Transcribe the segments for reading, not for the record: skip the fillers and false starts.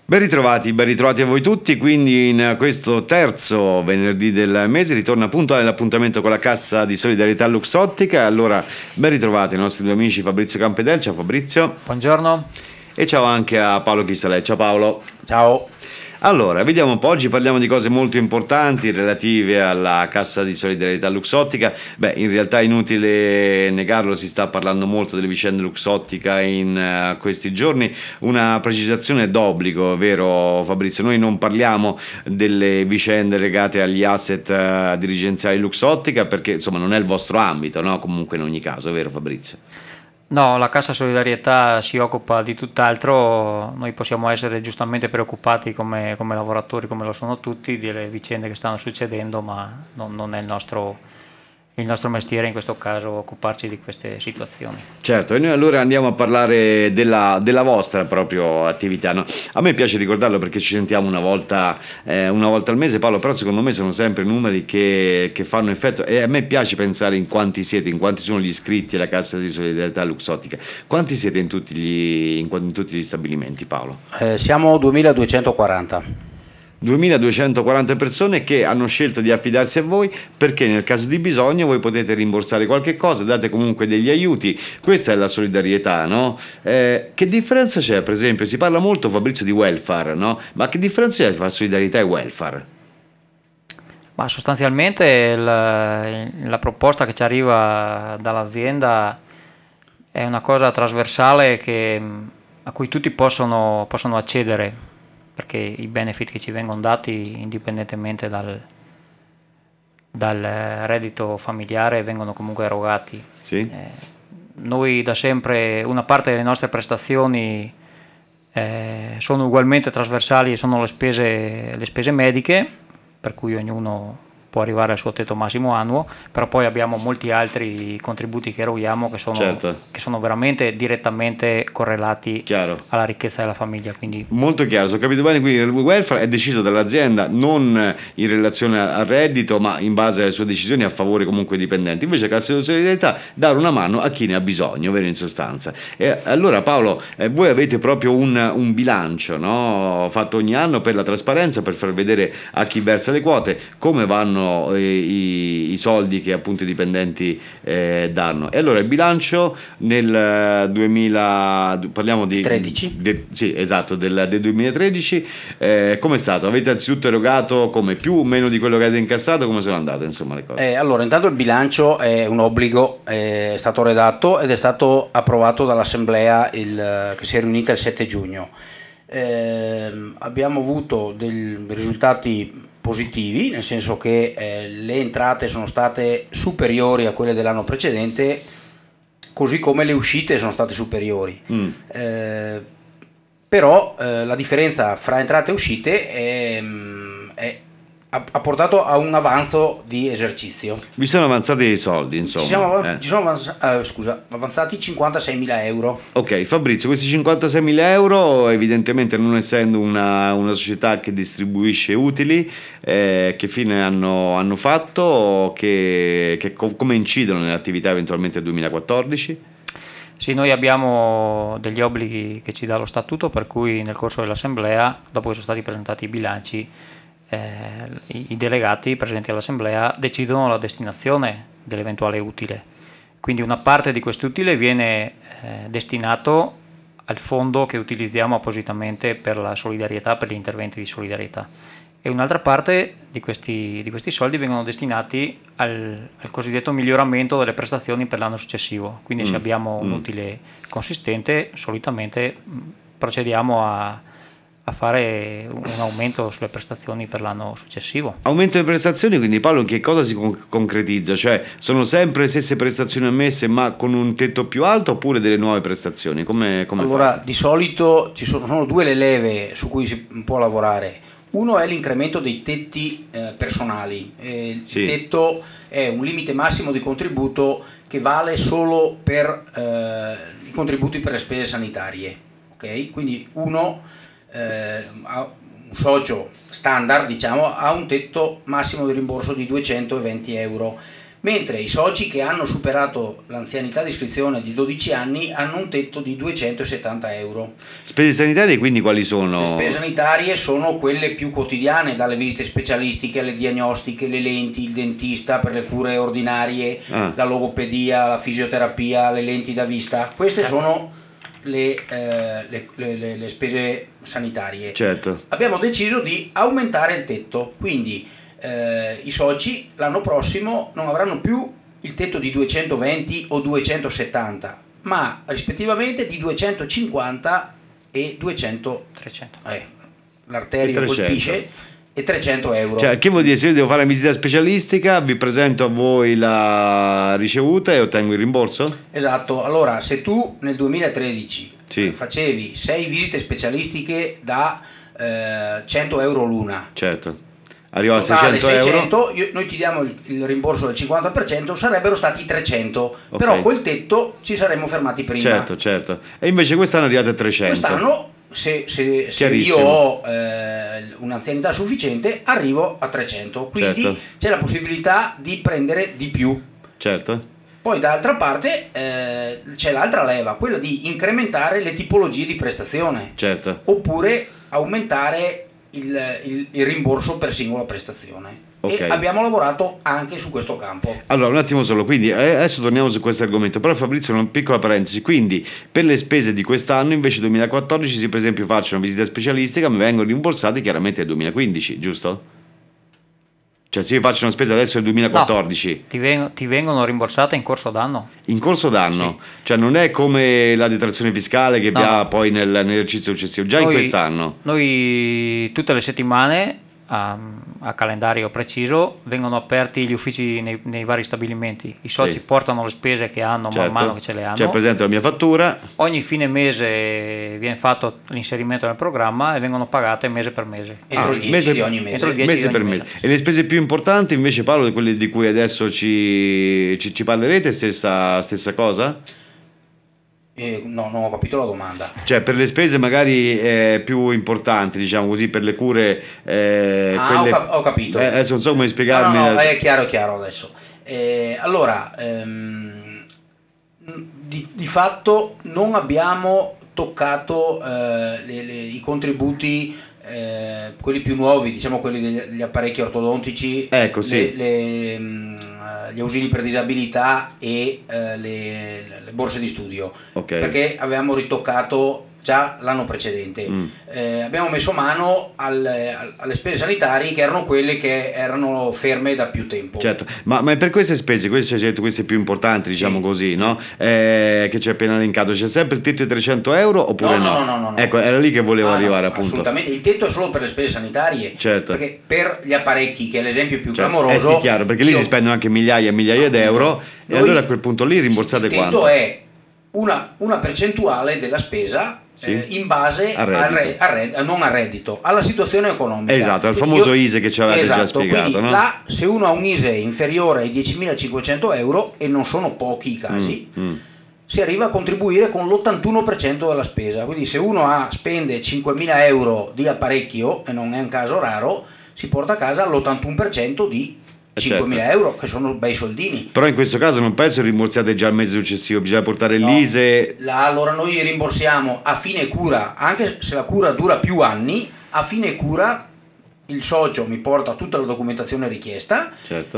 Ben ritrovati a voi tutti, quindi in questo terzo venerdì del mese ritorna puntuale l'appuntamento con la Cassa di Solidarietà Luxottica. Allora, ben ritrovati ai nostri due amici Fabrizio Campedel, ciao Fabrizio. Buongiorno. E ciao anche a Paolo Chisalè, ciao Paolo. Ciao. Allora, vediamo un po', oggi parliamo di cose molto importanti relative alla Cassa di Solidarietà Luxottica. Beh, in realtà è inutile negarlo, si sta parlando molto delle vicende Luxottica in questi giorni. Una precisazione d'obbligo, vero Fabrizio? Noi non parliamo delle vicende legate agli asset dirigenziali Luxottica perché insomma non è il vostro ambito, no? Comunque in ogni caso, vero Fabrizio? No, la Cassa Solidarietà si occupa di tutt'altro, noi possiamo essere giustamente preoccupati come lavoratori, come lo sono tutti, delle vicende che stanno succedendo, ma non è il nostro mestiere in questo caso occuparci di queste situazioni. Certo, e noi allora andiamo a parlare della vostra proprio attività, no? A me piace ricordarlo perché ci sentiamo una volta al mese, Paolo, però secondo me sono sempre numeri che fanno effetto e a me piace pensare in quanti siete, in quanti sono gli iscritti alla Cassa di Solidarietà Luxottica. Quanti siete in tutti gli stabilimenti, Paolo? Siamo 2240. 2240 persone che hanno scelto di affidarsi a voi perché nel caso di bisogno voi potete rimborsare qualche cosa, date comunque degli aiuti, questa è la solidarietà, no? Che differenza c'è, per esempio, si parla molto Fabrizio di welfare, no? Ma che differenza c'è tra solidarietà e welfare? Ma sostanzialmente la proposta che ci arriva dall'azienda è una cosa trasversale a cui tutti possono accedere, perché i benefit che ci vengono dati indipendentemente dal reddito familiare vengono comunque erogati. Sì. Noi da sempre una parte delle nostre prestazioni sono ugualmente trasversali e sono le spese mediche, per cui ognuno può arrivare al suo tetto massimo annuo, però poi abbiamo molti altri contributi che eroghiamo che sono veramente direttamente correlati alla ricchezza della famiglia. Quindi molto chiaro, se ho capito bene, quindi il welfare è deciso dall'azienda non in relazione al reddito ma in base alle sue decisioni a favore comunque dei dipendenti, invece Cassa di Solidarietà dare una mano a chi ne ha bisogno, vero, in sostanza. E allora Paolo, voi avete proprio un bilancio, no? Fatto ogni anno per la trasparenza, per far vedere a chi versa le quote come vanno i soldi che appunto i dipendenti danno. E allora il bilancio nel 2000, parliamo di 13. Sì, esatto, del 2013, come è stato? Avete anzitutto erogato come più o meno di quello che avete incassato? Come sono andate insomma le cose? Allora, intanto il bilancio è un obbligo, è stato redatto ed è stato approvato dall'assemblea che si è riunita il 7 giugno. Abbiamo avuto dei risultati positivi, nel senso che le entrate sono state superiori a quelle dell'anno precedente, così come le uscite sono state superiori. Però la differenza fra entrate e uscite ha portato a un avanzo di esercizio. Vi sono avanzati dei soldi, insomma. Ci sono avanzati 56.000 euro. Ok, Fabrizio, questi 56.000 euro, evidentemente non essendo una società che distribuisce utili, che fine hanno fatto? Come incidono nell'attività eventualmente del 2014? Sì, noi abbiamo degli obblighi che ci dà lo statuto, per cui nel corso dell'assemblea, dopo che sono stati presentati i bilanci, i delegati presenti all'assemblea decidono la destinazione dell'eventuale utile. Quindi una parte di questo utile viene destinato al fondo che utilizziamo appositamente per la solidarietà, per gli interventi di solidarietà, e un'altra parte di questi soldi vengono destinati al cosiddetto miglioramento delle prestazioni per l'anno successivo. Quindi se abbiamo un utile consistente, solitamente procediamo a fare un aumento sulle prestazioni per l'anno successivo. Aumento delle prestazioni, quindi Paolo, in che cosa si concretizza? Cioè sono sempre le stesse prestazioni ammesse ma con un tetto più alto oppure delle nuove prestazioni? Come allora, fate? di solito sono due le leve su cui si può lavorare. Uno è l'incremento dei tetti personali. Il tetto è un limite massimo di contributo che vale solo per i contributi per le spese sanitarie. Okay? Quindi un socio standard, diciamo, ha un tetto massimo di rimborso di 220 euro mentre i soci che hanno superato l'anzianità di iscrizione di 12 anni hanno un tetto di 270 euro. Spese sanitarie quindi quali sono? Le spese sanitarie sono quelle più quotidiane, dalle visite specialistiche alle diagnostiche, le lenti, il dentista per le cure ordinarie, la logopedia, la fisioterapia, le lenti da vista. Queste sono le spese sanitarie. Certo. Abbiamo deciso di aumentare il tetto, quindi i soci l'anno prossimo non avranno più il tetto di 220 o 270, ma rispettivamente di 250 e 300. L'arterio colpisce, e 300 euro. Cioè, che vuol dire, se io devo fare la visita specialistica, vi presento a voi la ricevuta e ottengo il rimborso? Esatto. Allora, se tu nel 2013 facevi 6 visite specialistiche da 100 euro l'una, certo, arriva a 600 euro, noi ti diamo il rimborso del 50%, sarebbero stati 300, però col tetto ci saremmo fermati prima. Certo. E invece quest'anno arrivate a 300. Quest'anno, se io ho un'anzianità sufficiente, arrivo a 300, quindi c'è la possibilità di prendere di più. Certo. Poi d'altra parte c'è l'altra leva, quella di incrementare le tipologie di prestazione, oppure aumentare il rimborso per singola prestazione. E abbiamo lavorato anche su questo campo. Allora, un attimo solo, quindi adesso torniamo su questo argomento, però Fabrizio, una piccola parentesi, quindi per le spese di quest'anno invece 2014, se per esempio faccio una visita specialistica mi vengono rimborsati chiaramente nel 2015, giusto? Cioè, se io faccio una spesa adesso nel 2014, no, ti vengono rimborsate in corso d'anno. In corso d'anno? Sì. Cioè non è come la detrazione fiscale che vi ha poi nell'esercizio successivo, già in quest'anno. Noi tutte le settimane a calendario preciso vengono aperti gli uffici nei vari stabilimenti, i soci portano le spese che hanno man mano che ce le hanno, cioè presento la mia fattura, ogni fine mese viene fatto l'inserimento nel programma e vengono pagate mese per mese, entro il 10 di ogni mese, mese per mese. E le spese più importanti invece, Paolo, di quelle di cui adesso ci parlerete, stessa cosa? No, non ho capito la domanda. Cioè, per le spese magari più importanti, diciamo così, per le cure quelle... ho capito. Adesso non so come spiegarmi. No, è chiaro adesso. Allora, di fatto non abbiamo toccato i contributi, quelli più nuovi, diciamo quelli degli apparecchi ortodontici, gli ausili per disabilità e le borse di studio, perché avevamo ritoccato già l'anno precedente. Abbiamo messo mano alle spese sanitarie, che erano quelle che erano ferme da più tempo. Certo, ma per queste spese, queste più importanti, diciamo così, no? Che ci hai appena elencato, c'è sempre il tetto di 300 euro oppure no? Ecco, era lì che volevo arrivare, appunto. Assolutamente, il tetto è solo per le spese sanitarie, perché per gli apparecchi, che è l'esempio più clamoroso, sì, chiaro, perché lì si spendono anche migliaia e migliaia d'euro, e allora a quel punto lì rimborsate quanto? Il tetto è una percentuale della spesa in base non al reddito, alla situazione economica. Esatto, al famoso ISE che ci avete già spiegato. Quindi là, se uno ha un ISE inferiore ai 10.500 euro, e non sono pochi i casi, si arriva a contribuire con l'81% della spesa. Quindi se uno spende 5.000 euro di apparecchio, e non è un caso raro, si porta a casa l'81% di 5.000 euro, che sono bei soldini. Però in questo caso non penso rimborsiate già il mese successivo, bisogna portare l'ISE. Allora noi rimborsiamo a fine cura, anche se la cura dura più anni, a fine cura il socio mi porta tutta la documentazione richiesta,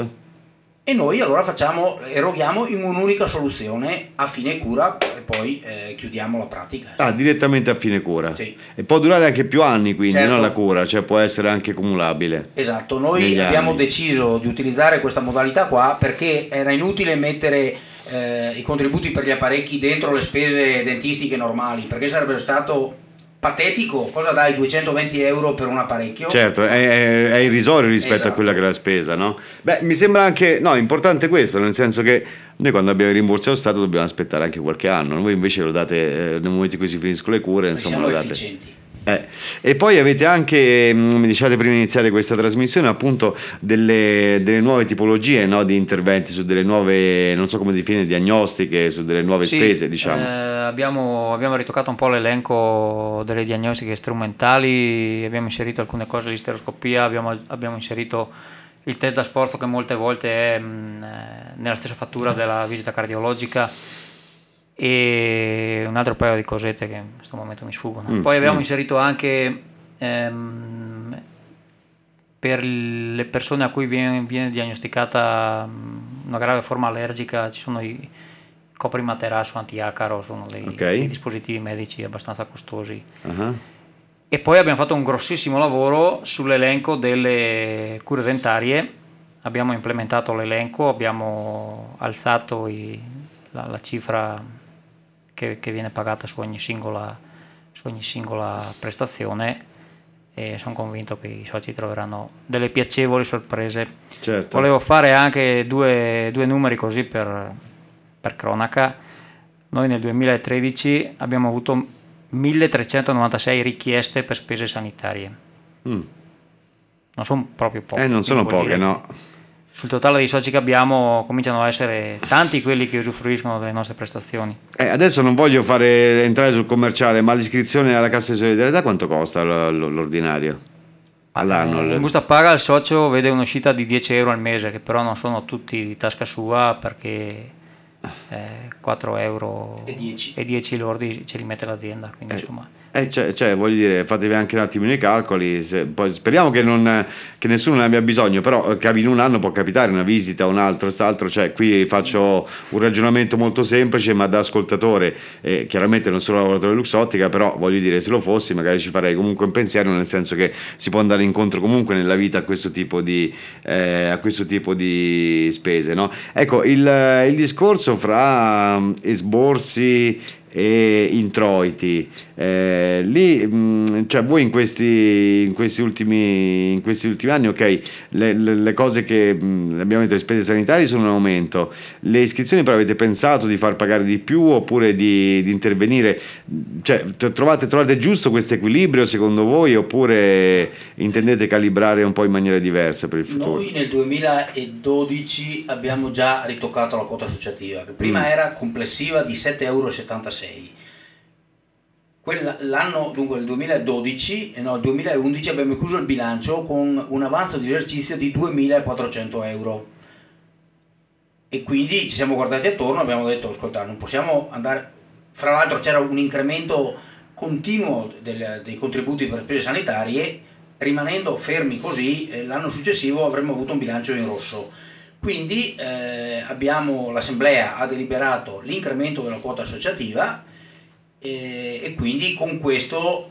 e noi allora eroghiamo in un'unica soluzione a fine cura, e poi chiudiamo la pratica. Direttamente a fine cura. Sì. E può durare anche più anni, quindi, no, la cura, cioè può essere anche cumulabile. Esatto, noi abbiamo deciso di utilizzare questa modalità qua perché era inutile mettere i contributi per gli apparecchi dentro le spese dentistiche normali, perché sarebbe stato patetico. Cosa dai 220 euro per un apparecchio? Certo, è irrisorio rispetto a quella che è la spesa, no? Beh, mi sembra anche importante questo, nel senso che noi quando abbiamo il rimborso allo Stato dobbiamo aspettare anche qualche anno, voi invece lo date nel momento in cui si finiscono le cure, insomma, siamo lo date efficienti. E poi avete anche, mi dicevate prima di iniziare questa trasmissione, appunto delle nuove tipologie, no, di interventi, su delle nuove, non so come definire, diagnostiche, su delle nuove spese, diciamo. Abbiamo ritoccato un po' l'elenco delle diagnostiche strumentali, abbiamo inserito alcune cose di stereoscopia, abbiamo inserito il test da sforzo che molte volte è nella stessa fattura della visita cardiologica, e un altro paio di cosette che in questo momento mi sfuggono. Poi abbiamo inserito anche per le persone a cui viene diagnosticata una grave forma allergica, ci sono i coprimaterasso antiacaro, sono dei dispositivi medici abbastanza costosi. E poi abbiamo fatto un grossissimo lavoro sull'elenco delle cure dentarie, abbiamo implementato l'elenco, abbiamo alzato la cifra che viene pagata su ogni singola prestazione, e sono convinto che i soci troveranno delle piacevoli sorprese. Certo. Volevo fare anche due numeri così per cronaca. Noi nel 2013 abbiamo avuto 1396 richieste per spese sanitarie. Non sono proprio poche. Non sono poche, no. Sul totale dei soci che abbiamo cominciano a essere tanti quelli che usufruiscono delle nostre prestazioni. Adesso non voglio entrare sul commerciale, ma l'iscrizione alla Cassa di Solidarietà quanto costa l'ordinario? All'anno? In busta paga il socio vede un'uscita di 10 euro al mese, che però non sono tutti di tasca sua, perché 4 euro e 10 lordi ce li mette l'azienda, quindi insomma. Cioè, voglio dire, fatevi anche un attimo i calcoli, poi speriamo che nessuno ne abbia bisogno, però in un anno può capitare una visita, un altro, cioè qui faccio un ragionamento molto semplice ma da ascoltatore, chiaramente non sono lavoratore Luxottica, però voglio dire, se lo fossi magari ci farei comunque un pensiero, nel senso che si può andare incontro comunque nella vita a questo tipo di spese, no? Ecco, il discorso fra esborsi e introiti, lì, cioè voi in questi ultimi anni, ok, le cose che abbiamo detto, le spese sanitarie sono in aumento, le iscrizioni però avete pensato di far pagare di più oppure di intervenire, cioè trovate giusto questo equilibrio secondo voi, oppure intendete calibrare un po' in maniera diversa per il futuro? Noi nel 2012 abbiamo già ritoccato la quota associativa, che prima era complessiva di 7,76 euro. L'anno, dunque il 2011 il 2011 abbiamo chiuso il bilancio con un avanzo di esercizio di 2.400 euro, e quindi ci siamo guardati attorno e abbiamo detto: ascolta, non possiamo andare. Fra l'altro c'era un incremento continuo dei contributi per spese sanitarie, rimanendo fermi così l'anno successivo avremmo avuto un bilancio in rosso. Quindi l'assemblea ha deliberato l'incremento della quota associativa, e quindi con questo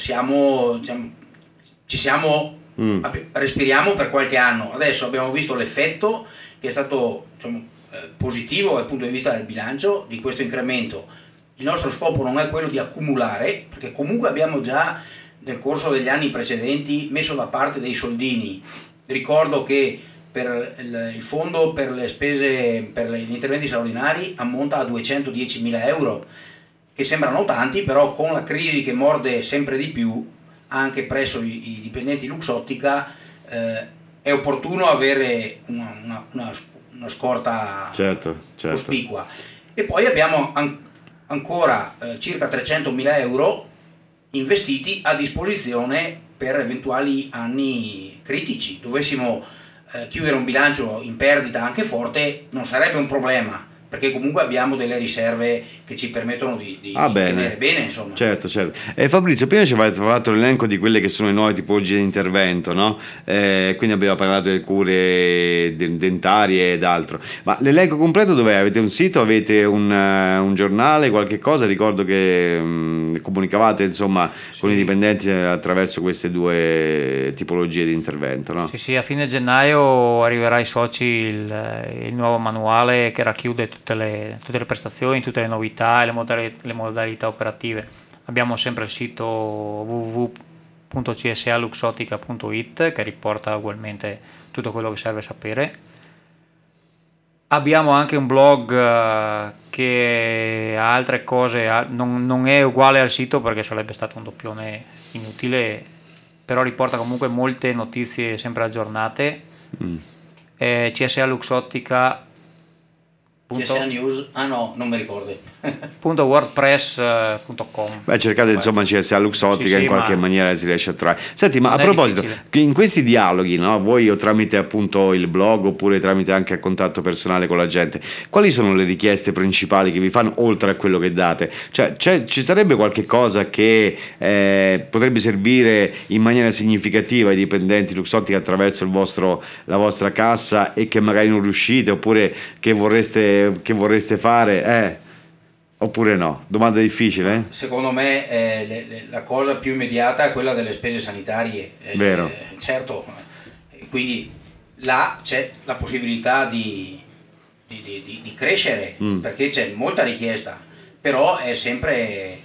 respiriamo per qualche anno. Adesso abbiamo visto l'effetto che è stato positivo dal punto di vista del bilancio di questo incremento. Il nostro scopo non è quello di accumulare, perché comunque abbiamo già nel corso degli anni precedenti messo da parte dei soldini. Ricordo che per il fondo per le spese per gli interventi straordinari ammonta a 210.000 euro, che sembrano tanti, però con la crisi che morde sempre di più anche presso i dipendenti Luxottica è opportuno avere una scorta cospicua. E poi abbiamo ancora circa 300.000 euro investiti a disposizione per eventuali anni critici. Dovessimo chiudere un bilancio in perdita anche forte, non sarebbe un problema, perché comunque abbiamo delle riserve che ci permettono di tenere bene, insomma. Certo. Fabrizio, prima ci avete fatto l'elenco di quelle che sono le nuove tipologie di intervento, no? Quindi abbiamo parlato delle cure dentarie ed altro, ma l'elenco completo dov'è? Avete un sito, avete un giornale, qualche cosa? Ricordo che comunicavate insomma con i dipendenti attraverso queste due tipologie di intervento, no? Sì, a fine gennaio arriverà ai soci il nuovo manuale che racchiude tutte le prestazioni, tutte le novità e le modalità operative. Abbiamo sempre il sito www.csaluxottica.it che riporta ugualmente tutto quello che serve sapere. Abbiamo anche un blog che ha altre cose, non è uguale al sito perché sarebbe stato un doppione inutile, però riporta comunque molte notizie sempre aggiornate. CSA Luxottica CSA News, no, non mi ricordo. .wordpress.com. Beh, cercate insomma CSA Luxottica, in qualche maniera si riesce a trovare. Senti, ma a proposito, in questi dialoghi, no, voi o tramite appunto il blog oppure tramite anche a contatto personale con la gente, quali sono le richieste principali che vi fanno oltre a quello che date? Cioè, ci sarebbe qualche cosa che potrebbe servire in maniera significativa ai dipendenti Luxottica attraverso la vostra cassa e che magari non riuscite, oppure che vorreste fare? Oppure no? Domanda difficile? Secondo me la cosa più immediata è quella delle spese sanitarie. Vero. Certo, quindi là c'è la possibilità di crescere, perché c'è molta richiesta, però è sempre,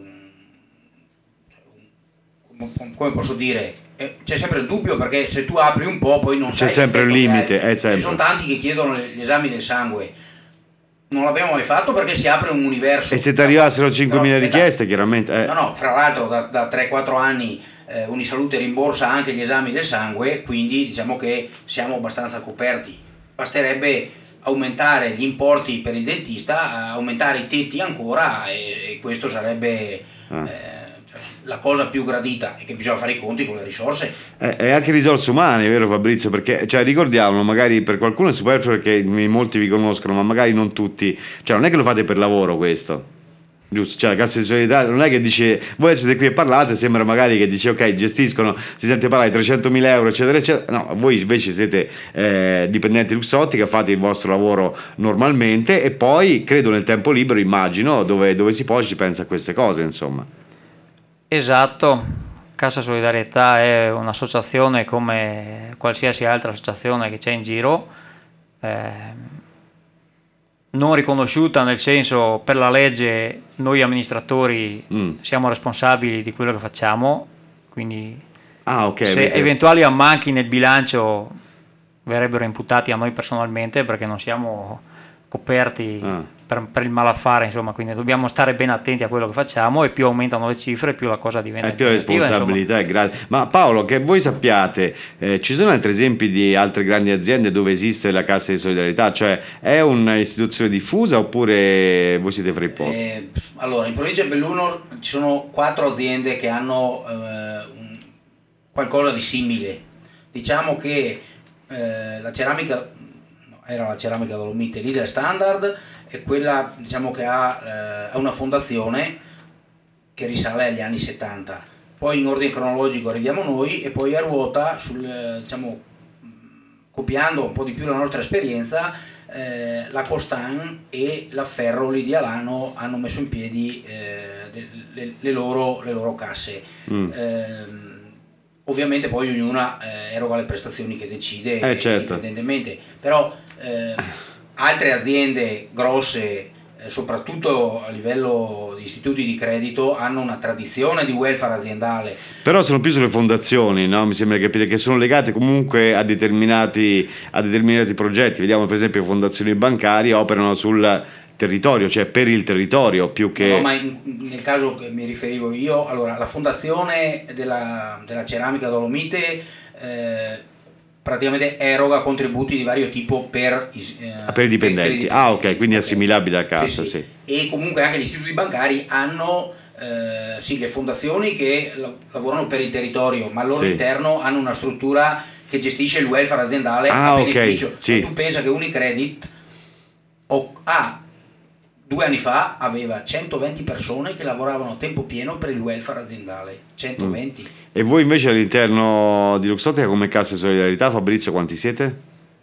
come posso dire, c'è sempre il dubbio, perché se tu apri un po' poi non sai. C'è sempre un limite. Ci sono tanti che chiedono gli esami del sangue. Non l'abbiamo mai fatto perché si apre un universo. E se ti arrivassero 5.000 richieste, chiaramente. No, fra l'altro da 3-4 anni Unisalute rimborsa anche gli esami del sangue, quindi diciamo che siamo abbastanza coperti. Basterebbe aumentare gli importi per il dentista, aumentare i tetti ancora, e questo sarebbe la cosa più gradita, e che bisogna fare i conti con le risorse. E anche risorse umane, vero Fabrizio? Perché ricordiamolo, magari per qualcuno è superfluo perché molti vi conoscono, ma magari non tutti. Cioè, non è che lo fate per lavoro questo, giusto? Cioè, la cassa di solidarietà non è che dice voi siete qui e parlate, sembra magari che dice ok, gestiscono, si sente parlare di 300.000 euro eccetera eccetera. No, voi invece siete dipendenti Luxottica, fate il vostro lavoro normalmente e poi credo nel tempo libero, immagino, dove si può, ci pensa a queste cose, insomma. Esatto, Cassa Solidarietà è un'associazione come qualsiasi altra associazione che c'è in giro, non riconosciuta, nel senso, per la legge noi amministratori siamo responsabili di quello che facciamo, quindi se eventuali ammanchi nel bilancio verrebbero imputati a noi personalmente, perché non siamo coperti per il malaffare, insomma, quindi dobbiamo stare ben attenti a quello che facciamo, e più aumentano le cifre più la cosa diventa più responsabilità, Ma Paolo, che voi sappiate, ci sono altri esempi di altre grandi aziende dove esiste la Cassa di Solidarietà? Cioè, è un'istituzione diffusa oppure voi siete fra i pochi? Allora, in provincia di Belluno ci sono 4 aziende che hanno qualcosa di simile. Diciamo che la ceramica era la ceramica Dolomite Leader Standard, e quella, diciamo, che ha una fondazione che risale agli anni 70. Poi in ordine cronologico arriviamo noi, e poi a ruota, diciamo, copiando un po' di più la nostra esperienza, la Costan e la Ferroli di Alano hanno messo in piedi le loro casse. Ovviamente poi ognuna eroga le prestazioni che decide certo. indipendentemente, però altre aziende grosse, soprattutto a livello di istituti di credito, hanno una tradizione di welfare aziendale. Però sono più sulle fondazioni, no? Mi sembra di capire che sono legate comunque a determinati progetti. Vediamo per esempio fondazioni bancarie operano sul territorio, cioè per il territorio, più che... No, ma nel caso che mi riferivo io, allora, la fondazione della ceramica Dolomite praticamente eroga contributi di vario tipo per i dipendenti. Ok, quindi è assimilabile a cassa, sì. E comunque anche gli istituti bancari hanno le fondazioni che lavorano per il territorio, ma al loro interno hanno una struttura che gestisce il welfare aziendale a beneficio. Sì. Tu pensa che Unicredit 2 anni fa aveva 120 persone che lavoravano a tempo pieno per il welfare aziendale. 120. E voi invece all'interno di Luxottica come Cassa di Solidarietà, Fabrizio, quanti siete?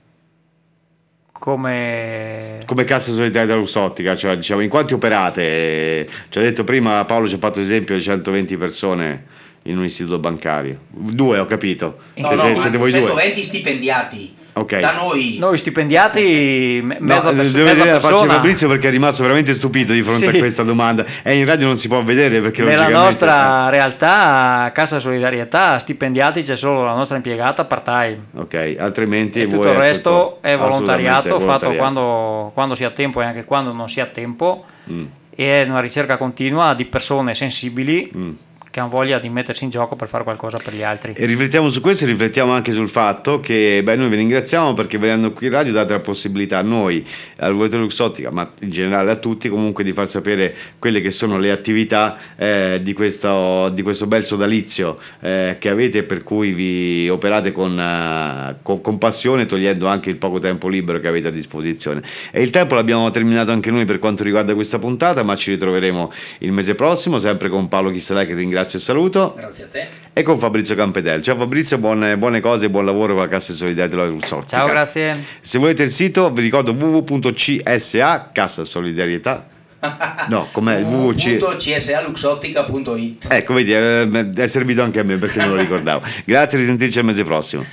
Come Cassa di Solidarietà Luxottica, cioè diciamo in quanti operate? Ci ha detto prima Paolo, ci ha fatto esempio di 120 persone in un istituto bancario. 2, ho capito. Siete voi 120 stipendiati. Okay. Da noi stipendiati mezza persona. Vedere la faccia di Fabrizio perché è rimasto veramente stupito di fronte a questa domanda, e in radio non si può vedere perché nella nostra realtà Cassa Solidarietà stipendiati c'è solo la nostra impiegata part time, ok, altrimenti e tutto il resto è volontariato fatto quando si ha tempo e anche quando non si ha tempo, e è una ricerca continua di persone sensibili hanno voglia di mettersi in gioco per fare qualcosa per gli altri. E riflettiamo su questo e riflettiamo anche sul fatto che noi vi ringraziamo perché venendo qui in radio date la possibilità a noi, al Volante Luxottica, ma in generale a tutti comunque, di far sapere quelle che sono le attività di questo bel sodalizio che avete, per cui vi operate con passione, togliendo anche il poco tempo libero che avete a disposizione. E il tempo l'abbiamo terminato anche noi per quanto riguarda questa puntata, ma ci ritroveremo il mese prossimo, sempre con Paolo Chistalai, che ringrazio e saluto. Grazie a te. E con Fabrizio Campetel. Ciao Fabrizio, buone cose e buon lavoro con la Cassa di Solidarietà della Luxottica. Ciao, grazie. Se volete il sito, vi ricordo www.csa Cassa Solidarietà. No, com'è? www.csaluxottica.it. Ecco, vedi, è servito anche a me perché non lo ricordavo. Grazie, risentirci al mese prossimo.